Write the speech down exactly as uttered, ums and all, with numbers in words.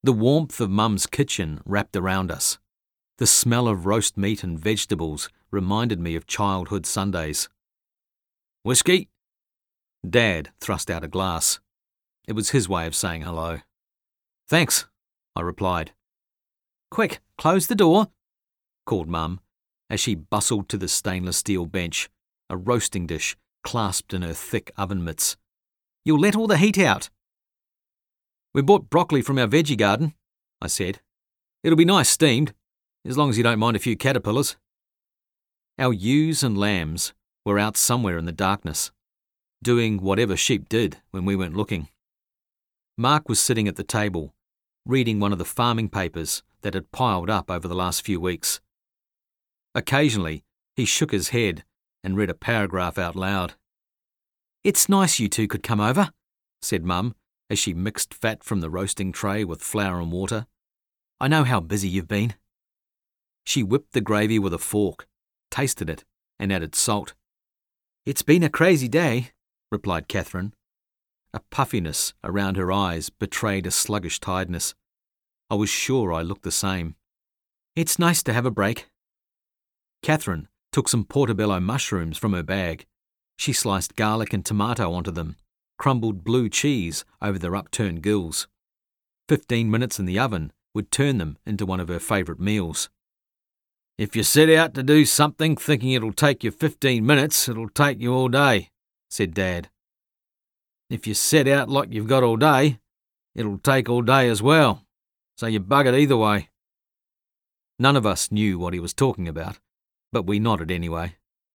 The warmth of Mum's kitchen wrapped around us. The smell of roast meat and vegetables reminded me of childhood Sundays. "Whiskey?" Dad thrust out a glass. It was his way of saying hello. "Thanks," I replied. "Quick, close the door," called Mum, as she bustled to the stainless steel bench, a roasting dish clasped in her thick oven mitts. "You'll let all the heat out." "We bought broccoli from our veggie garden," I said. "It'll be nice steamed, as long as you don't mind a few caterpillars." Our ewes and lambs were out somewhere in the darkness, doing whatever sheep did when we weren't looking. Mark was sitting at the table, reading one of the farming papers that had piled up over the last few weeks. Occasionally, he shook his head and read a paragraph out loud. "It's nice you two could come over," said Mum, as she mixed fat from the roasting tray with flour and water. "I know how busy you've been." She whipped the gravy with a fork, tasted it, and added salt. "It's been a crazy day," replied Catherine. A puffiness around her eyes betrayed a sluggish tiredness. I was sure I looked the same. "It's nice to have a break." Catherine took some portobello mushrooms from her bag. She sliced garlic and tomato onto them, crumbled blue cheese over their upturned gills. Fifteen minutes in the oven would turn them into one of her favourite meals. "If you set out to do something thinking it'll take you fifteen minutes, it'll take you all day," said Dad. "If you set out like you've got all day, it'll take all day as well, so you bug it either way." None of us knew what he was talking about, but we nodded anyway.